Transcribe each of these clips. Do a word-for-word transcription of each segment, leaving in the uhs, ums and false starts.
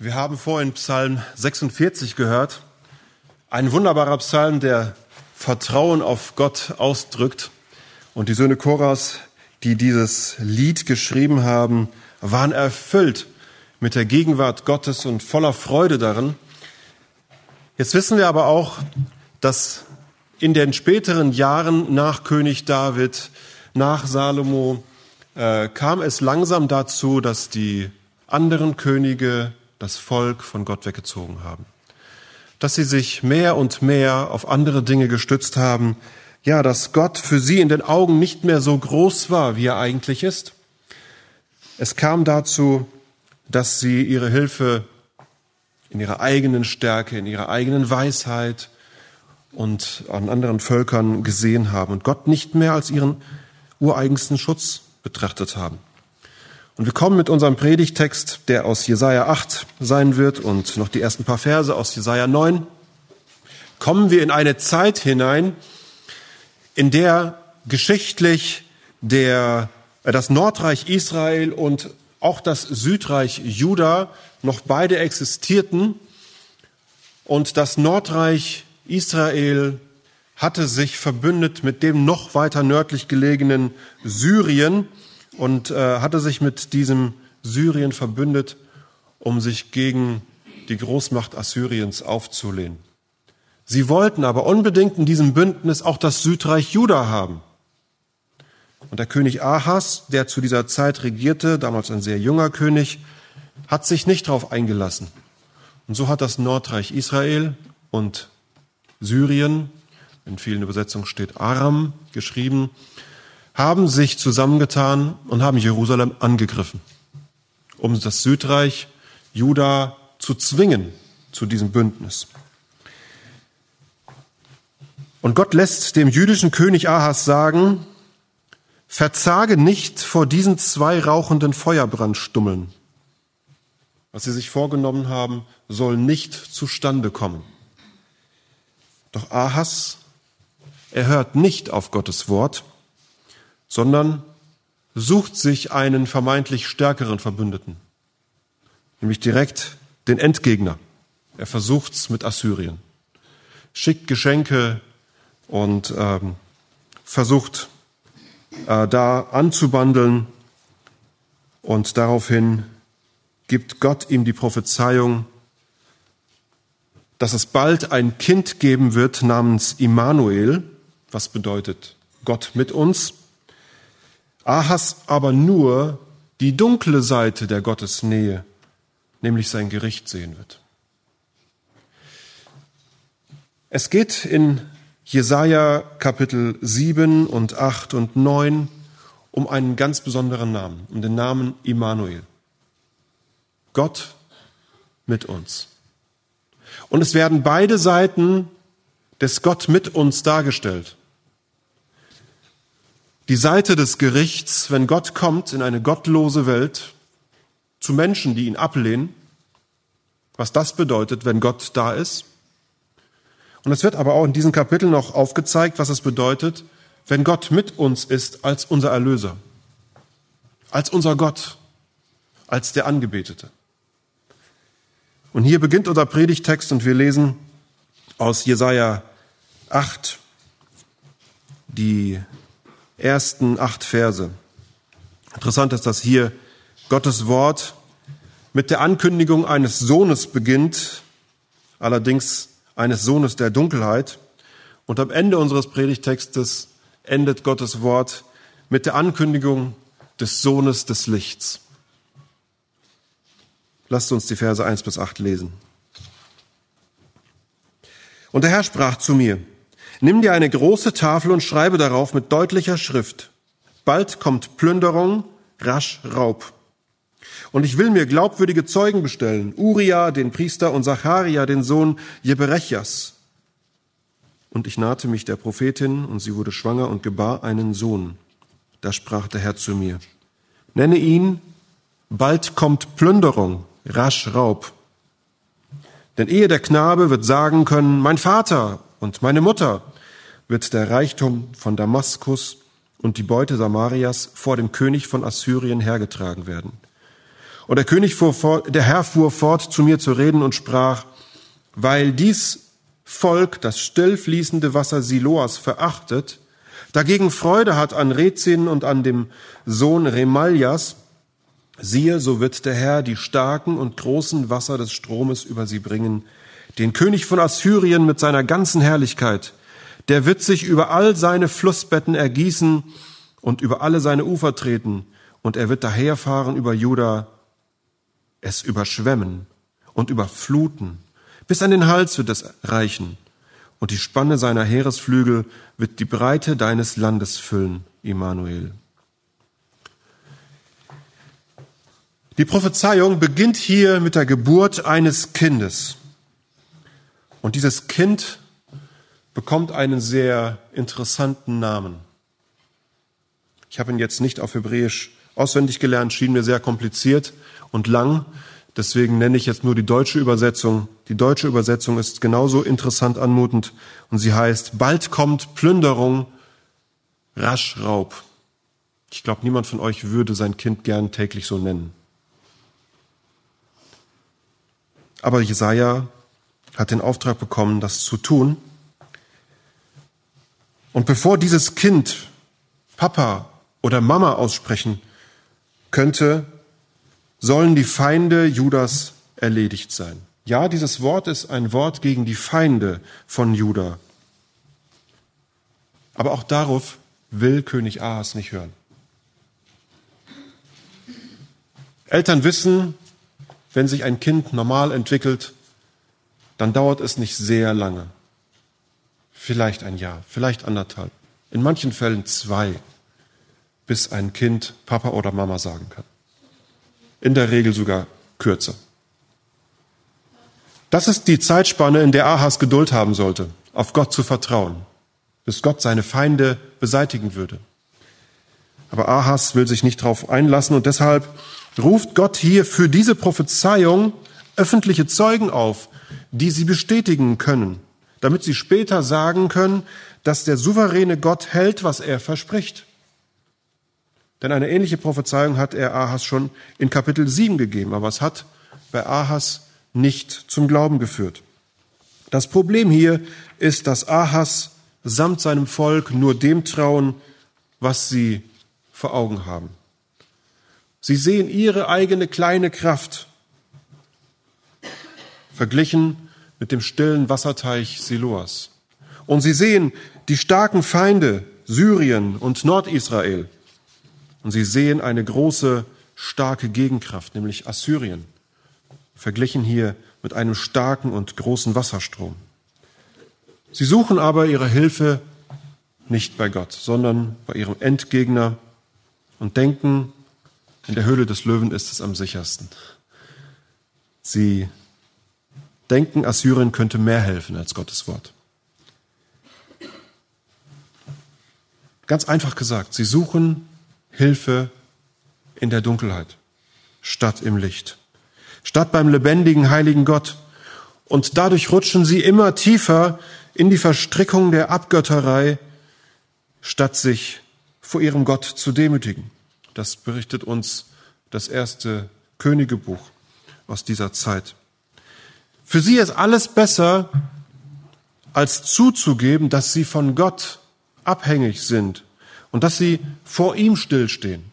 Wir haben vorhin Psalm sechsundvierzig gehört. Ein wunderbarer Psalm, der Vertrauen auf Gott ausdrückt. Und die Söhne Koras, die dieses Lied geschrieben haben, waren erfüllt mit der Gegenwart Gottes und voller Freude darin. Jetzt wissen wir aber auch, dass in den späteren Jahren nach König David, nach Salomo, äh, kam es langsam dazu, dass die anderen Könige das Volk von Gott weggezogen haben. Dass sie sich mehr und mehr auf andere Dinge gestützt haben. Ja, dass Gott für sie in den Augen nicht mehr so groß war, wie er eigentlich ist. Es kam dazu, dass sie ihre Hilfe in ihrer eigenen Stärke, in ihrer eigenen Weisheit und an anderen Völkern gesehen haben und Gott nicht mehr als ihren ureigensten Schutz betrachtet haben. Und wir kommen mit unserem Predigtext, der aus Jesaja acht sein wird und noch die ersten paar Verse aus Jesaja neun, kommen wir in eine Zeit hinein, in der geschichtlich der, das Nordreich Israel und auch das Südreich Juda noch beide existierten. Und das Nordreich Israel hatte sich verbündet mit dem noch weiter nördlich gelegenen Syrien und äh, hatte sich mit diesem Syrien verbündet, um sich gegen die Großmacht Assyriens aufzulehnen. Sie wollten aber unbedingt in diesem Bündnis auch das Südreich Juda haben. Und der König Ahas, der zu dieser Zeit regierte, damals ein sehr junger König, hat sich nicht darauf eingelassen. Und so hat das Nordreich Israel und Syrien, in vielen Übersetzungen steht Aram geschrieben, haben sich zusammengetan und haben Jerusalem angegriffen, um das Südreich Juda zu zwingen zu diesem Bündnis. Und Gott lässt dem jüdischen König Ahas sagen, verzage nicht vor diesen zwei rauchenden Feuerbrandstummeln. Was sie sich vorgenommen haben, soll nicht zustande kommen. Doch Ahas, er hört nicht auf Gottes Wort, sondern sucht sich einen vermeintlich stärkeren Verbündeten, nämlich direkt den Endgegner. Er versucht's mit Assyrien, schickt Geschenke und ähm, versucht äh, da anzubandeln, und daraufhin gibt Gott ihm die Prophezeiung, dass es bald ein Kind geben wird namens Immanuel, was bedeutet Gott mit uns. Ahas aber nur die dunkle Seite der Gottesnähe, nämlich sein Gericht sehen wird. Es geht in Jesaja Kapitel sieben und acht und neun um einen ganz besonderen Namen, um den Namen Immanuel. Gott mit uns. Und es werden beide Seiten des Gott mit uns dargestellt. Die Seite des Gerichts, wenn Gott kommt in eine gottlose Welt, zu Menschen, die ihn ablehnen, was das bedeutet, wenn Gott da ist. Und es wird aber auch in diesem Kapitel noch aufgezeigt, was es bedeutet, wenn Gott mit uns ist als unser Erlöser, als unser Gott, als der Angebetete. Und hier beginnt unser Predigtext und wir lesen aus Jesaja acht die ersten acht Verse. Interessant ist, dass hier Gottes Wort mit der Ankündigung eines Sohnes beginnt, allerdings eines Sohnes der Dunkelheit. Und am Ende unseres Predigtextes endet Gottes Wort mit der Ankündigung des Sohnes des Lichts. Lasst uns die Verse eins bis acht lesen. Und der Herr sprach zu mir: Nimm dir eine große Tafel und schreibe darauf mit deutlicher Schrift: Bald kommt Plünderung, rasch Raub. Und ich will mir glaubwürdige Zeugen bestellen: Uria, den Priester, und Zacharia, den Sohn Jeberechjas. Und ich nahte mich der Prophetin, und sie wurde schwanger und gebar einen Sohn. Da sprach der Herr zu mir: Nenne ihn: Bald kommt Plünderung, rasch Raub. Denn ehe der Knabe wird sagen können: Mein Vater und meine Mutter, wird der Reichtum von Damaskus und die Beute Samarias vor dem König von Assyrien hergetragen werden. Und der König fuhr fort, der Herr fuhr fort, zu mir zu reden und sprach: Weil dies Volk das stillfließende Wasser Siloas verachtet, dagegen Freude hat an Rezin und an dem Sohn Remaljas, siehe, so wird der Herr die starken und großen Wasser des Stromes über sie bringen, den König von Assyrien mit seiner ganzen Herrlichkeit. Der wird sich über all seine Flussbetten ergießen und über alle seine Ufer treten, und er wird daherfahren über Juda, es überschwemmen und überfluten. Bis an den Hals wird es reichen, und die Spanne seiner Heeresflügel wird die Breite deines Landes füllen, Immanuel. Die Prophezeiung beginnt hier mit der Geburt eines Kindes. Und dieses Kind bekommt einen sehr interessanten Namen. Ich habe ihn jetzt nicht auf Hebräisch auswendig gelernt, schien mir sehr kompliziert und lang. Deswegen nenne ich jetzt nur die deutsche Übersetzung. Die deutsche Übersetzung ist genauso interessant anmutend und sie heißt: Bald kommt Plünderung, rasch Raub. Ich glaube, niemand von euch würde sein Kind gern täglich so nennen. Aber Jesaja hat den Auftrag bekommen, das zu tun. Und bevor dieses Kind Papa oder Mama aussprechen könnte, sollen die Feinde Judas erledigt sein. Ja, dieses Wort ist ein Wort gegen die Feinde von Juda. Aber auch darauf will König Ahas nicht hören. Eltern wissen, wenn sich ein Kind normal entwickelt, dann dauert es nicht sehr lange. Vielleicht ein Jahr, vielleicht anderthalb. In manchen Fällen zwei, bis ein Kind Papa oder Mama sagen kann. In der Regel sogar kürzer. Das ist die Zeitspanne, in der Ahas Geduld haben sollte, auf Gott zu vertrauen, bis Gott seine Feinde beseitigen würde. Aber Ahas will sich nicht darauf einlassen und deshalb ruft Gott hier für diese Prophezeiung öffentliche Zeugen auf, die sie bestätigen können, damit sie später sagen können, dass der souveräne Gott hält, was er verspricht. Denn eine ähnliche Prophezeiung hat er Ahas schon in Kapitel sieben gegeben, aber es hat bei Ahas nicht zum Glauben geführt. Das Problem hier ist, dass Ahas samt seinem Volk nur dem trauen, was sie vor Augen haben. Sie sehen ihre eigene kleine Kraft verglichen mit dem stillen Wasserteich Siloas. Und sie sehen die starken Feinde Syrien und Nordisrael. Und sie sehen eine große, starke Gegenkraft, nämlich Assyrien, verglichen hier mit einem starken und großen Wasserstrom. Sie suchen aber ihre Hilfe nicht bei Gott, sondern bei ihrem Endgegner und denken, in der Höhle des Löwen ist es am sichersten. Sie denken, Assyrien könnte mehr helfen als Gottes Wort. Ganz einfach gesagt, sie suchen Hilfe in der Dunkelheit, statt im Licht, statt beim lebendigen, heiligen Gott. Und dadurch rutschen sie immer tiefer in die Verstrickung der Abgötterei, statt sich vor ihrem Gott zu demütigen. Das berichtet uns das erste Königebuch aus dieser Zeit. Für sie ist alles besser, als zuzugeben, dass sie von Gott abhängig sind und dass sie vor ihm stillstehen.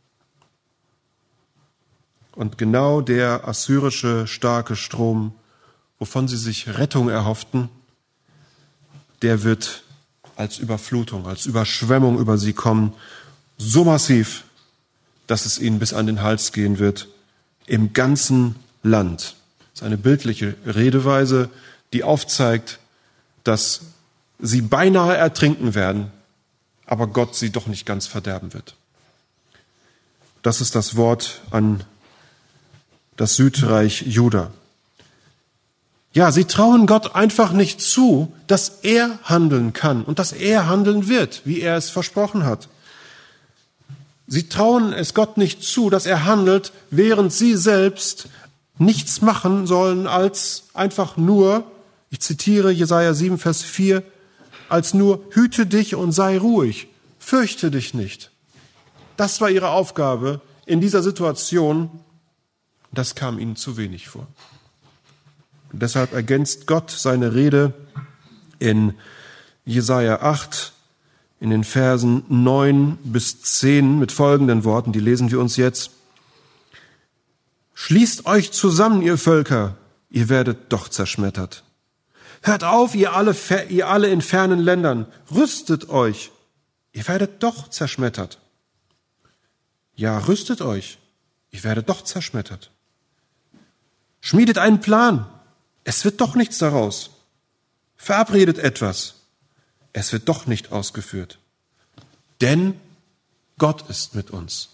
Und genau der assyrische starke Strom, wovon sie sich Rettung erhofften, der wird als Überflutung, als Überschwemmung über sie kommen, so massiv, dass es ihnen bis an den Hals gehen wird, im ganzen Land. Das ist eine bildliche Redeweise, die aufzeigt, dass sie beinahe ertrinken werden, aber Gott sie doch nicht ganz verderben wird. Das ist das Wort an das Südreich Juda. Ja, sie trauen Gott einfach nicht zu, dass er handeln kann und dass er handeln wird, wie er es versprochen hat. Sie trauen es Gott nicht zu, dass er handelt, während sie selbst nichts machen sollen, als einfach nur, ich zitiere Jesaja sieben, Vers vier, als nur hüte dich und sei ruhig, fürchte dich nicht. Das war ihre Aufgabe in dieser Situation, Das kam ihnen zu wenig vor. Und deshalb ergänzt Gott seine Rede in Jesaja acht, in den Versen neun bis zehn mit folgenden Worten, die lesen wir uns jetzt. Schließt euch zusammen, ihr Völker, ihr werdet doch zerschmettert. Hört auf, ihr alle, ihr alle in fernen Ländern, rüstet euch, ihr werdet doch zerschmettert. Ja, rüstet euch, ihr werdet doch zerschmettert. Schmiedet einen Plan, es wird doch nichts daraus. Verabredet etwas, es wird doch nicht ausgeführt. Denn Gott ist mit uns.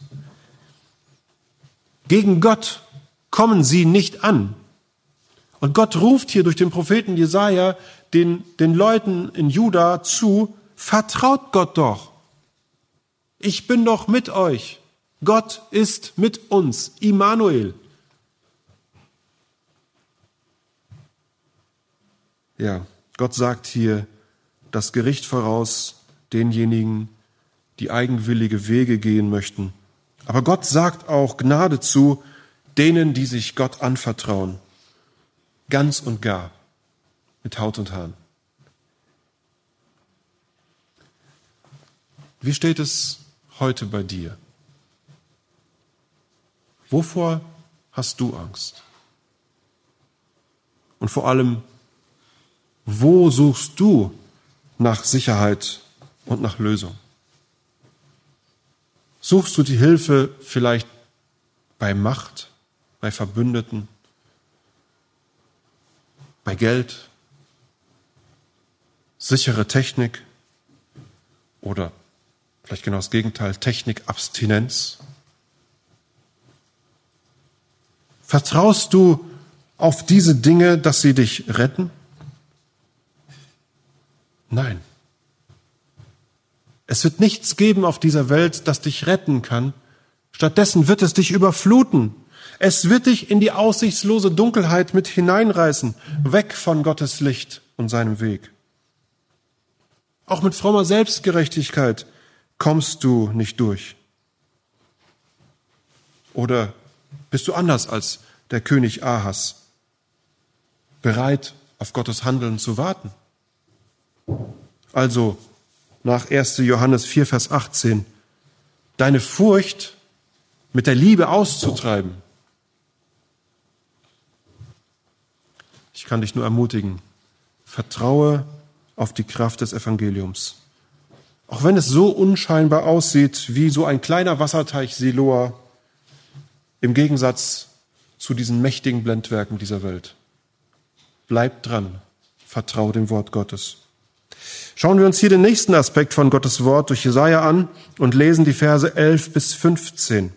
Gegen Gott kommen sie nicht an. Und Gott ruft hier durch den Propheten Jesaja den, den Leuten in Juda zu, vertraut Gott doch. Ich bin doch mit euch. Gott ist mit uns. Immanuel. Ja, Gott sagt hier das Gericht voraus denjenigen, die eigenwillige Wege gehen möchten. Aber Gott sagt auch Gnade zu denen, die sich Gott anvertrauen. Ganz und gar, mit Haut und Haaren. Wie steht es heute bei dir? Wovor hast du Angst? Und vor allem, wo suchst du nach Sicherheit und nach Lösung? Suchst du die Hilfe vielleicht bei Macht, bei Verbündeten, bei Geld, sichere Technik oder vielleicht genau das Gegenteil, Technikabstinenz? Vertraust du auf diese Dinge, dass sie dich retten? Nein. Es wird nichts geben auf dieser Welt, das dich retten kann. Stattdessen wird es dich überfluten. Es wird dich in die aussichtslose Dunkelheit mit hineinreißen, weg von Gottes Licht und seinem Weg. Auch mit frommer Selbstgerechtigkeit kommst du nicht durch. Oder bist du anders als der König Ahas, bereit, auf Gottes Handeln zu warten? Also nach erster Johannes vier, Vers achtzehn, deine Furcht mit der Liebe auszutreiben. Ich kann dich nur ermutigen, vertraue auf die Kraft des Evangeliums. Auch wenn es so unscheinbar aussieht wie so ein kleiner Wasserteich Siloa, im Gegensatz zu diesen mächtigen Blendwerken dieser Welt. Bleib dran, vertraue dem Wort Gottes. Schauen wir uns hier den nächsten Aspekt von Gottes Wort durch Jesaja an und lesen die Verse elf bis fünfzehn.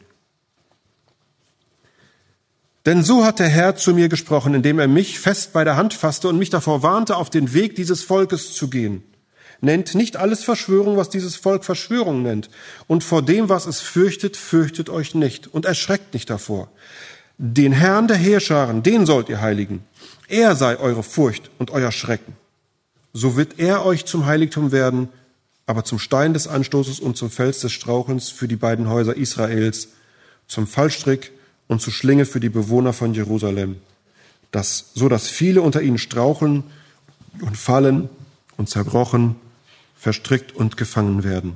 Denn so hat der Herr zu mir gesprochen, indem er mich fest bei der Hand fasste und mich davor warnte, auf den Weg dieses Volkes zu gehen. Nennt nicht alles Verschwörung, was dieses Volk Verschwörung nennt. Und vor dem, was es fürchtet, fürchtet euch nicht und erschreckt nicht davor. Den Herrn der Heerscharen, den sollt ihr heiligen. Er sei eure Furcht und euer Schrecken. So wird er euch zum Heiligtum werden, aber zum Stein des Anstoßes und zum Fels des Strauchelns für die beiden Häuser Israels, zum Fallstrick und zur Schlinge für die Bewohner von Jerusalem, dass, so dass viele unter ihnen straucheln und fallen und zerbrochen, verstrickt und gefangen werden.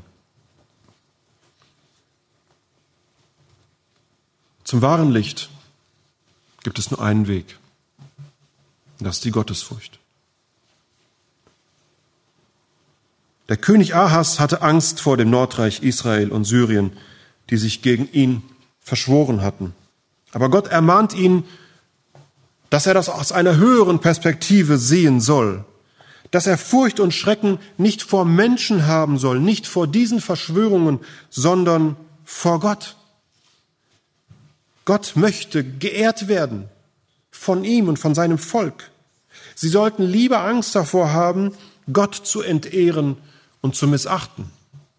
Zum wahren Licht gibt es nur einen Weg. Das ist die Gottesfurcht. Der König Ahas hatte Angst vor dem Nordreich Israel und Syrien, die sich gegen ihn verschworen hatten. Aber Gott ermahnt ihn, dass er das aus einer höheren Perspektive sehen soll, dass er Furcht und Schrecken nicht vor Menschen haben soll, nicht vor diesen Verschwörungen, sondern vor Gott. Gott möchte geehrt werden von ihm und von seinem Volk. Sie sollten lieber Angst davor haben, Gott zu entehren und zu missachten.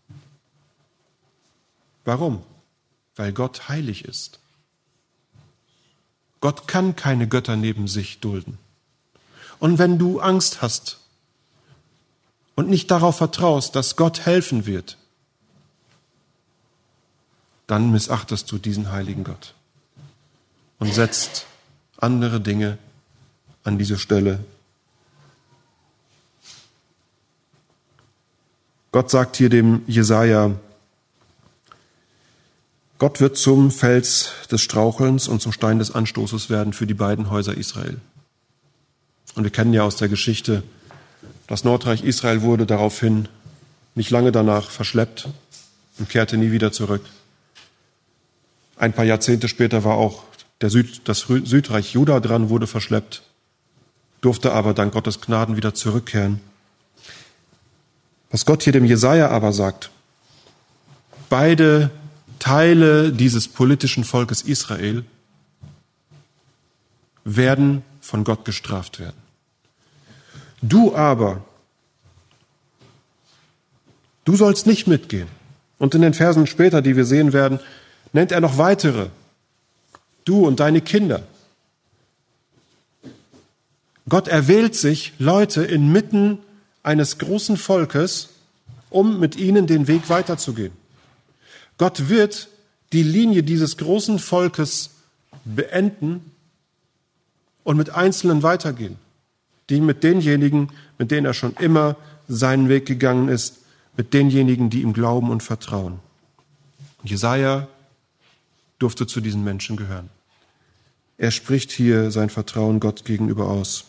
Warum? Weil Gott heilig ist. Gott kann keine Götter neben sich dulden. Und wenn du Angst hast und nicht darauf vertraust, dass Gott helfen wird, dann missachtest du diesen heiligen Gott. und setzt andere Dinge an diese Stelle. Gott sagt hier dem Jesaja, Gott wird zum Fels des Strauchelns und zum Stein des Anstoßes werden für die beiden Häuser Israel. Und wir kennen ja aus der Geschichte, das Nordreich Israel wurde daraufhin nicht lange danach verschleppt und kehrte nie wieder zurück. Ein paar Jahrzehnte später war auch der Süd, das Südreich Juda dran, wurde verschleppt, durfte aber dank Gottes Gnaden wieder zurückkehren. Was Gott hier dem Jesaja aber sagt, beide Teile dieses politischen Volkes Israel werden von Gott gestraft werden. Du aber, du sollst nicht mitgehen. Und in den Versen später, die wir sehen werden, nennt er noch weitere. Du und deine Kinder. Gott erwählt sich Leute inmitten eines großen Volkes, um mit ihnen den Weg weiterzugehen. Gott wird die Linie dieses großen Volkes beenden und mit Einzelnen weitergehen, die mit denjenigen, mit denen er schon immer seinen Weg gegangen ist, mit denjenigen, die ihm glauben und vertrauen. Jesaja durfte zu diesen Menschen gehören. Er spricht hier sein Vertrauen Gott gegenüber aus.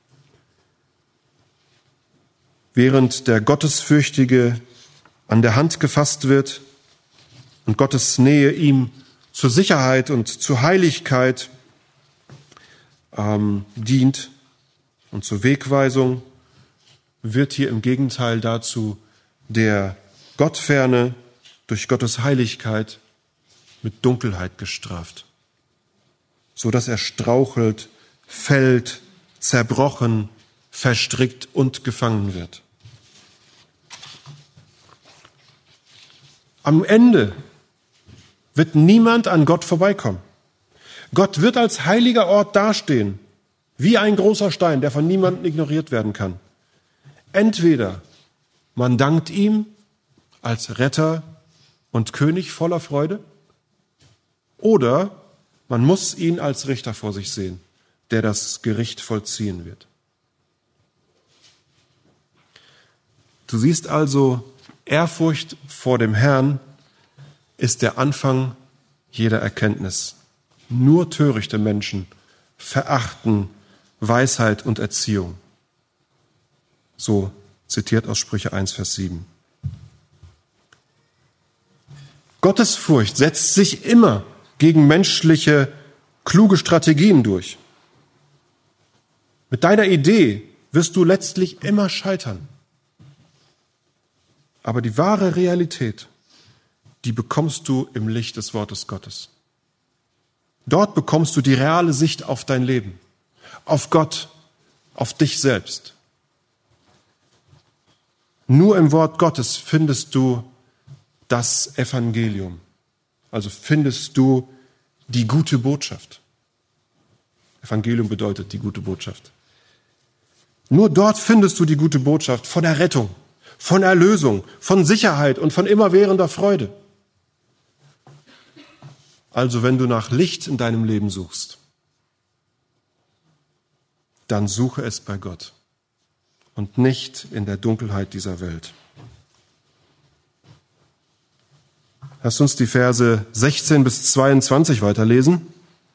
Während der Gottesfürchtige an der Hand gefasst wird und Gottes Nähe ihm zur Sicherheit und zur Heiligkeit ähm, dient und zur Wegweisung, wird hier im Gegenteil dazu der Gottferne durch Gottes Heiligkeit mit Dunkelheit gestraft, so dass er strauchelt, fällt, zerbrochen, verstrickt und gefangen wird. Am Ende wird niemand an Gott vorbeikommen. Gott wird als heiliger Ort dastehen, wie ein großer Stein, der von niemandem ignoriert werden kann. Entweder man dankt ihm als Retter und König voller Freude, oder man muss ihn als Richter vor sich sehen, der das Gericht vollziehen wird. Du siehst also, Ehrfurcht vor dem Herrn ist der Anfang jeder Erkenntnis. Nur törichte Menschen verachten Weisheit und Erziehung. So zitiert aus Sprüche eins, Vers sieben. Gottesfurcht setzt sich immer gegen menschliche, kluge Strategien durch. Mit deiner Idee wirst du letztlich immer scheitern. Aber die wahre Realität, die bekommst du im Licht des Wortes Gottes. Dort bekommst du die reale Sicht auf dein Leben, auf Gott, auf dich selbst. Nur im Wort Gottes findest du das Evangelium, also findest du die gute Botschaft. Evangelium bedeutet die gute Botschaft. Nur dort findest du die gute Botschaft von der Rettung, von Erlösung, von Sicherheit und von immerwährender Freude. Also wenn du nach Licht in deinem Leben suchst, dann suche es bei Gott und nicht in der Dunkelheit dieser Welt. Lasst uns die Verse sechzehn bis zweiundzwanzig weiterlesen.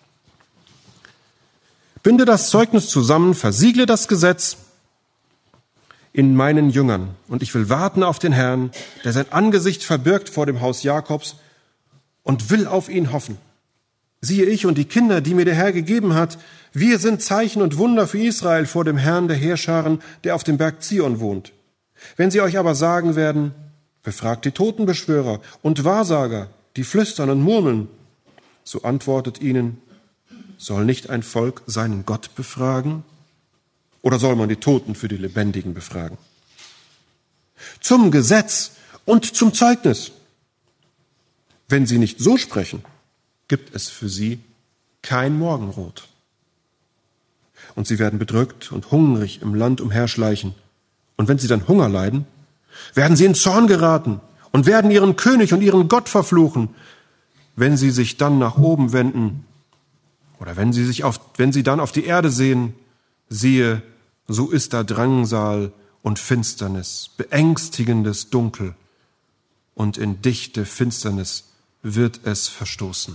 Binde das Zeugnis zusammen, versiegle das Gesetz in meinen Jüngern. Und ich will warten auf den Herrn, der sein Angesicht verbirgt vor dem Haus Jakobs und will auf ihn hoffen. Siehe, ich und die Kinder, die mir der Herr gegeben hat, wir sind Zeichen und Wunder für Israel vor dem Herrn der Heerscharen, der auf dem Berg Zion wohnt. Wenn sie euch aber sagen werden, befragt die Totenbeschwörer und Wahrsager, die flüstern und murmeln, so antwortet ihnen, soll nicht ein Volk seinen Gott befragen? Oder soll man die Toten für die Lebendigen befragen? Zum Gesetz und zum Zeugnis. Wenn sie nicht so sprechen, gibt es für sie kein Morgenrot. Und sie werden bedrückt und hungrig im Land umherschleichen. Und wenn sie dann Hunger leiden, werden sie in Zorn geraten und werden ihren König und ihren Gott verfluchen. Wenn sie sich dann nach oben wenden Oder wenn sie sich auf, wenn sie dann auf die Erde sehen, siehe, so ist da Drangsal und Finsternis, beängstigendes Dunkel, und in dichte Finsternis wird es verstoßen.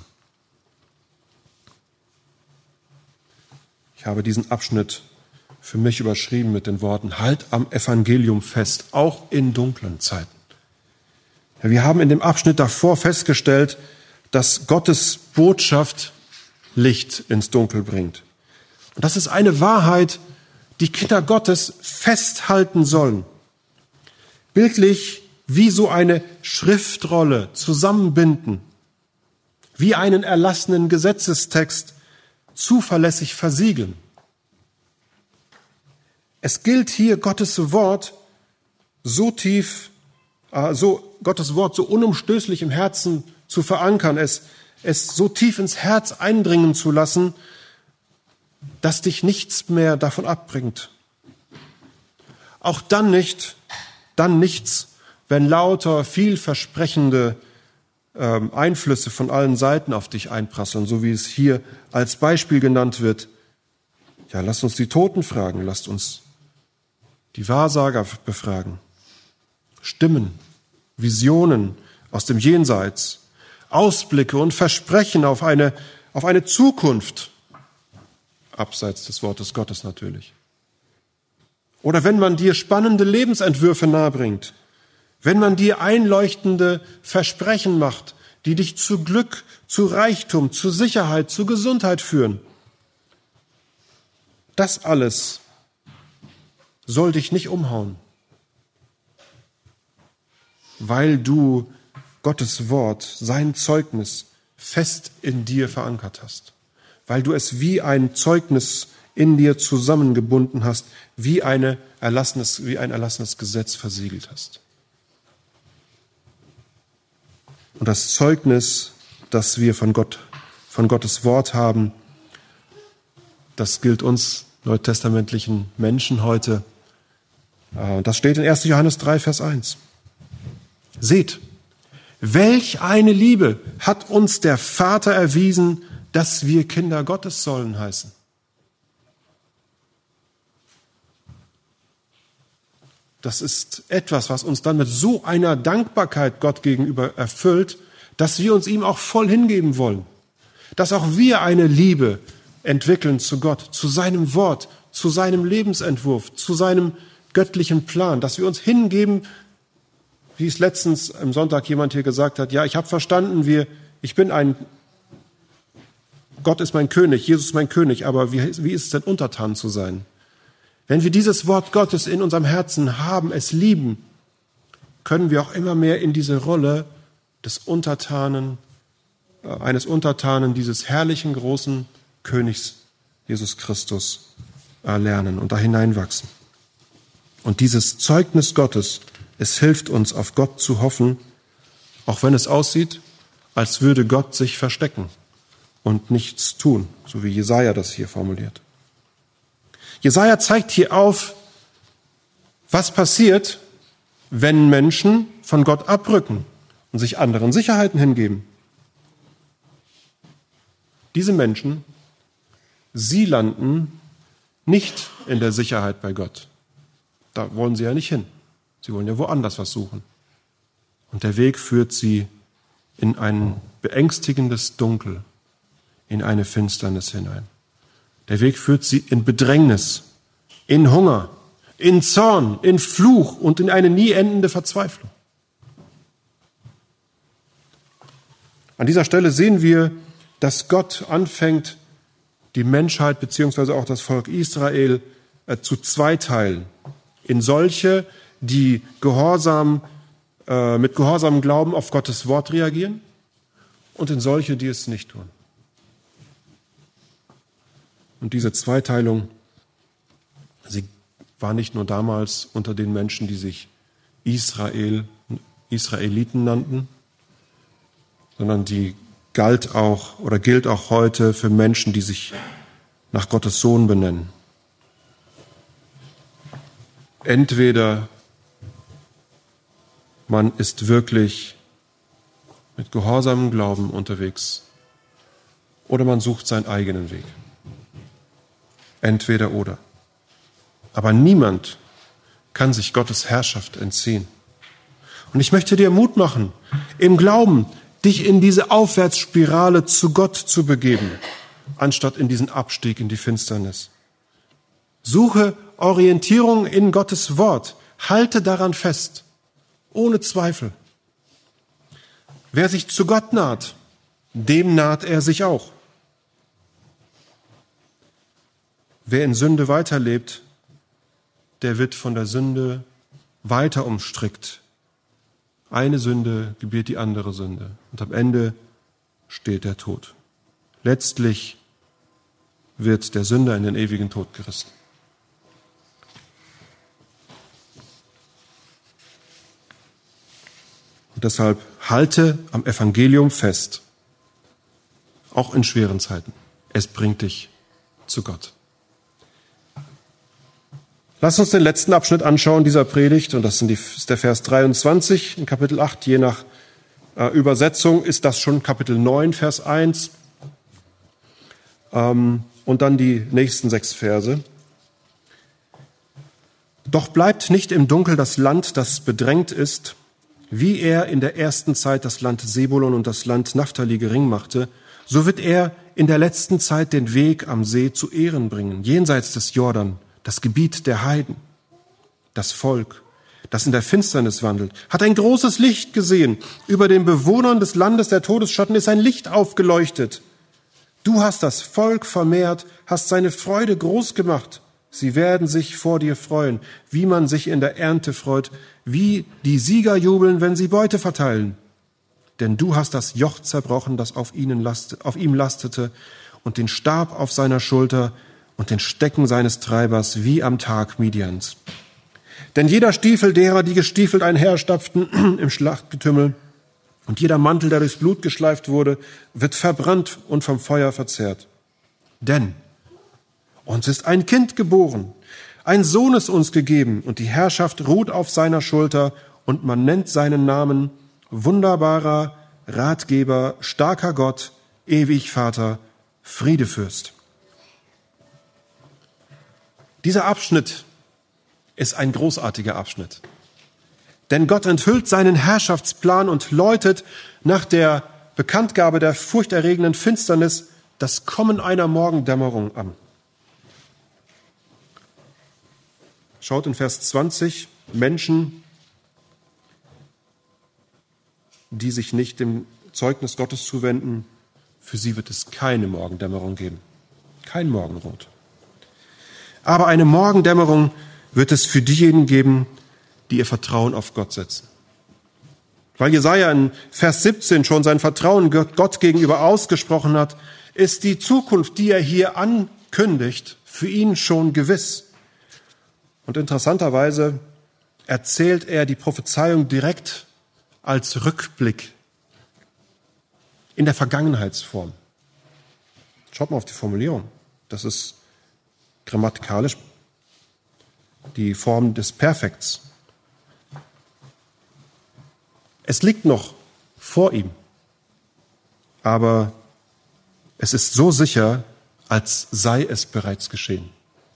Ich habe diesen Abschnitt für mich überschrieben mit den Worten: Halt am Evangelium fest, auch in dunklen Zeiten. Ja, wir haben in dem Abschnitt davor festgestellt, dass Gottes Botschaft Licht ins Dunkel bringt. Und das ist eine Wahrheit, die Kinder Gottes festhalten sollen. Bildlich wie so eine Schriftrolle zusammenbinden, wie einen erlassenen Gesetzestext zuverlässig versiegeln. Es gilt hier, Gottes Wort so tief, äh, so Gottes Wort so unumstößlich im Herzen zu verankern, es, es so tief ins Herz eindringen zu lassen, dass dich nichts mehr davon abbringt. Auch dann nicht, dann nichts, wenn lauter vielversprechende ähm, Einflüsse von allen Seiten auf dich einprasseln, so wie es hier als Beispiel genannt wird. Ja, lasst uns die Toten fragen, lasst uns die Wahrsager befragen. Stimmen, Visionen aus dem Jenseits, Ausblicke und Versprechen auf eine, auf eine Zukunft, abseits des Wortes Gottes natürlich. Oder wenn man dir spannende Lebensentwürfe nahebringt, wenn man dir einleuchtende Versprechen macht, die dich zu Glück, zu Reichtum, zu Sicherheit, zu Gesundheit führen. Das alles soll dich nicht umhauen, weil du Gottes Wort, sein Zeugnis fest in dir verankert hast, weil du es wie ein Zeugnis in dir zusammengebunden hast, wie, eine erlassenes, wie ein erlassenes Gesetz versiegelt hast. Und das Zeugnis, das wir von Gott, von Gottes Wort haben, das gilt uns neutestamentlichen Menschen heute. Das steht in erster Johannes drei, Vers eins. Seht, welch eine Liebe hat uns der Vater erwiesen, dass wir Kinder Gottes sollen heißen. Das ist etwas, was uns dann mit so einer Dankbarkeit Gott gegenüber erfüllt, dass wir uns ihm auch voll hingeben wollen. Dass auch wir eine Liebe entwickeln zu Gott, zu seinem Wort, zu seinem Lebensentwurf, zu seinem göttlichen Plan. Dass wir uns hingeben, wie es letztens am Sonntag jemand hier gesagt hat, ja, ich habe verstanden, wir, ich bin ein, Gott ist mein König, Jesus ist mein König, aber wie, wie ist es denn, untertan zu sein? Wenn wir dieses Wort Gottes in unserem Herzen haben, es lieben, können wir auch immer mehr in diese Rolle des Untertanen, äh, eines Untertanen dieses herrlichen, großen Königs Jesus Christus äh, lernen und da hineinwachsen. Und dieses Zeugnis Gottes, es hilft uns, auf Gott zu hoffen, auch wenn es aussieht, als würde Gott sich verstecken und nichts tun, so wie Jesaja das hier formuliert. Jesaja zeigt hier auf, was passiert, wenn Menschen von Gott abrücken und sich anderen Sicherheiten hingeben. Diese Menschen, sie landen nicht in der Sicherheit bei Gott. Da wollen sie ja nicht hin. Sie wollen ja woanders was suchen. Und der Weg führt sie in ein beängstigendes Dunkel, in eine Finsternis hinein. Der Weg führt sie in Bedrängnis, in Hunger, in Zorn, in Fluch und in eine nie endende Verzweiflung. An dieser Stelle sehen wir, dass Gott anfängt, die Menschheit beziehungsweise auch das Volk Israel äh, zu zweiteilen. In solche, die gehorsam, äh, mit gehorsamem Glauben auf Gottes Wort reagieren, und in solche, die es nicht tun. Und diese Zweiteilung, sie war nicht nur damals unter den Menschen, die sich Israel, Israeliten nannten, sondern die galt auch oder gilt auch heute für Menschen, die sich nach Gottes Sohn benennen. Entweder man ist wirklich mit gehorsamem Glauben unterwegs oder man sucht seinen eigenen Weg. Entweder oder. Aber niemand kann sich Gottes Herrschaft entziehen. Und ich möchte dir Mut machen, im Glauben, dich in diese Aufwärtsspirale zu Gott zu begeben, anstatt in diesen Abstieg in die Finsternis. Suche Orientierung in Gottes Wort. Halte daran fest, ohne Zweifel. Wer sich zu Gott naht, dem naht er sich auch. Wer in Sünde weiterlebt, der wird von der Sünde weiter umstrickt. Eine Sünde gebiert die andere Sünde. Und am Ende steht der Tod. Letztlich wird der Sünder in den ewigen Tod gerissen. Und deshalb halte am Evangelium fest, auch in schweren Zeiten. Es bringt dich zu Gott. Lass uns den letzten Abschnitt anschauen dieser Predigt, und das ist der Vers dreiundzwanzig in Kapitel acht. Je nach äh, Übersetzung ist das schon Kapitel neun, Vers eins. Ähm, und dann die nächsten sechs Verse. Doch bleibt nicht im Dunkel das Land, das bedrängt ist, wie er in der ersten Zeit das Land Sebulon und das Land Naphtali gering machte, so wird er in der letzten Zeit den Weg am See zu Ehren bringen, jenseits des Jordan, das Gebiet der Heiden. Das Volk, das in der Finsternis wandelt, hat ein großes Licht gesehen. Über den Bewohnern des Landes der Todesschatten ist ein Licht aufgeleuchtet. Du hast das Volk vermehrt, hast seine Freude groß gemacht. Sie werden sich vor dir freuen, wie man sich in der Ernte freut, wie die Sieger jubeln, wenn sie Beute verteilen. Denn du hast das Joch zerbrochen, das auf, ihnen last, auf ihm lastete, und den Stab auf seiner Schulter und den Stecken seines Treibers, wie am Tag Midians. Denn jeder Stiefel derer, die gestiefelt einherstapften im Schlachtgetümmel, und jeder Mantel, der durchs Blut geschleift wurde, wird verbrannt und vom Feuer verzehrt. Denn uns ist ein Kind geboren, ein Sohn ist uns gegeben, und die Herrschaft ruht auf seiner Schulter, und man nennt seinen Namen Wunderbarer, Ratgeber, starker Gott, ewig Vater, Friedefürst. Dieser Abschnitt ist ein großartiger Abschnitt. Denn Gott enthüllt seinen Herrschaftsplan und läutet nach der Bekanntgabe der furchterregenden Finsternis das Kommen einer Morgendämmerung an. Schaut in Vers zwanzig, Menschen, die sich nicht dem Zeugnis Gottes zuwenden, für sie wird es keine Morgendämmerung geben, kein Morgenrot. Aber eine Morgendämmerung wird es für diejenigen geben, die ihr Vertrauen auf Gott setzen. Weil Jesaja in Vers siebzehn schon sein Vertrauen Gott gegenüber ausgesprochen hat, ist die Zukunft, die er hier ankündigt, für ihn schon gewiss. Und interessanterweise erzählt er die Prophezeiung direkt als Rückblick in der Vergangenheitsform. Schaut mal auf die Formulierung. Das ist grammatikalisch die Form des Perfekts. Es liegt noch vor ihm, aber es ist so sicher, als sei es bereits geschehen.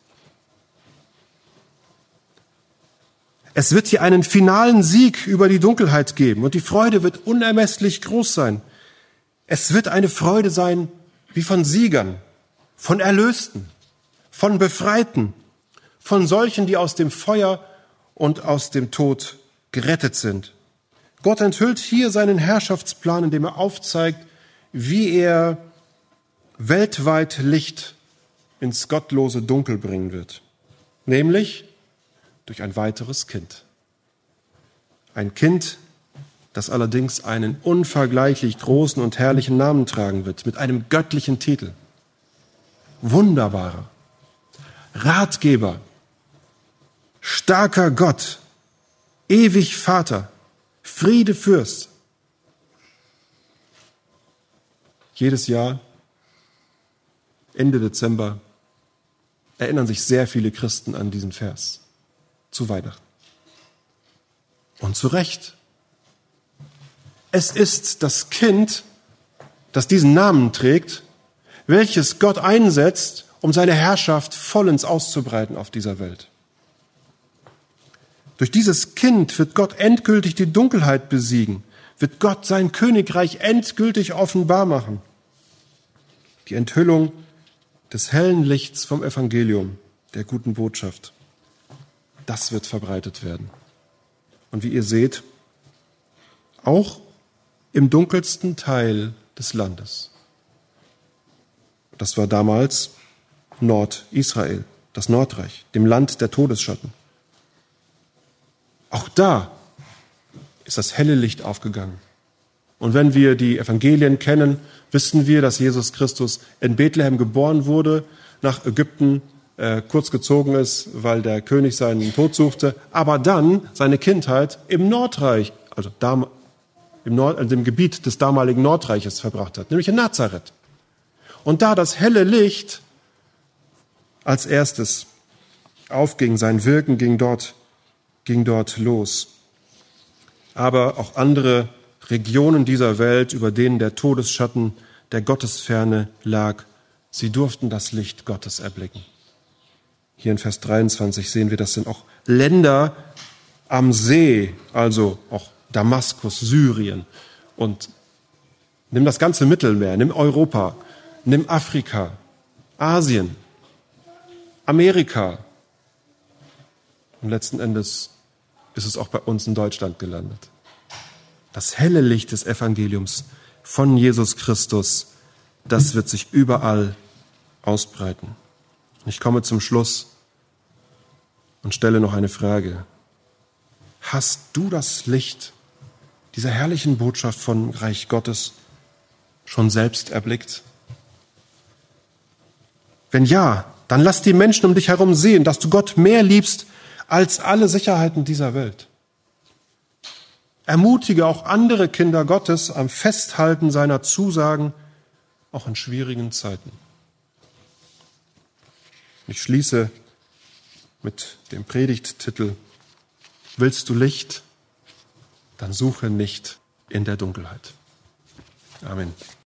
Es wird hier einen finalen Sieg über die Dunkelheit geben und die Freude wird unermesslich groß sein. Es wird eine Freude sein wie von Siegern, von Erlösten, von Befreiten, von solchen, die aus dem Feuer und aus dem Tod gerettet sind. Gott enthüllt hier seinen Herrschaftsplan, indem er aufzeigt, wie er weltweit Licht ins gottlose Dunkel bringen wird. Nämlich durch ein weiteres Kind. Ein Kind, das allerdings einen unvergleichlich großen und herrlichen Namen tragen wird, mit einem göttlichen Titel. Wunderbarer, Ratgeber, starker Gott, ewig Vater, Friedefürst. Jedes Jahr, Ende Dezember, erinnern sich sehr viele Christen an diesen Vers zu Weihnachten. Und zu Recht. Es ist das Kind, das diesen Namen trägt, welches Gott einsetzt, um seine Herrschaft vollends auszubreiten auf dieser Welt. Durch dieses Kind wird Gott endgültig die Dunkelheit besiegen, wird Gott sein Königreich endgültig offenbar machen. Die Enthüllung des hellen Lichts vom Evangelium, der guten Botschaft, das wird verbreitet werden. Und wie ihr seht, auch im dunkelsten Teil des Landes. Das war damals Nordisrael, das Nordreich, dem Land der Todesschatten. Auch da ist das helle Licht aufgegangen. Und wenn wir die Evangelien kennen, wissen wir, dass Jesus Christus in Bethlehem geboren wurde, nach Ägypten äh, kurz gezogen ist, weil der König seinen Tod suchte, aber dann seine Kindheit im Nordreich, also dam- im, Nord- also im Gebiet des damaligen Nordreiches verbracht hat, nämlich in Nazareth. Und da das helle Licht als erstes aufging, sein Wirken ging dort, ging dort los. Aber auch andere Regionen dieser Welt, über denen der Todesschatten der Gottesferne lag, sie durften das Licht Gottes erblicken. Hier in Vers dreiundzwanzig sehen wir, das sind auch Länder am See, also auch Damaskus, Syrien. Und nimm das ganze Mittelmeer, nimm Europa, nimm Afrika, Asien, Amerika. Und letzten Endes ist es auch bei uns in Deutschland gelandet. Das helle Licht des Evangeliums von Jesus Christus, das wird sich überall ausbreiten. Ich komme zum Schluss und stelle noch eine Frage. Hast du das Licht dieser herrlichen Botschaft von Reich Gottes schon selbst erblickt? Wenn ja, dann lass die Menschen um dich herum sehen, dass du Gott mehr liebst als alle Sicherheiten dieser Welt. Ermutige auch andere Kinder Gottes am Festhalten seiner Zusagen, auch in schwierigen Zeiten. Ich schließe mit dem Predigttitel: Willst du Licht? Dann suche nicht in der Dunkelheit. Amen.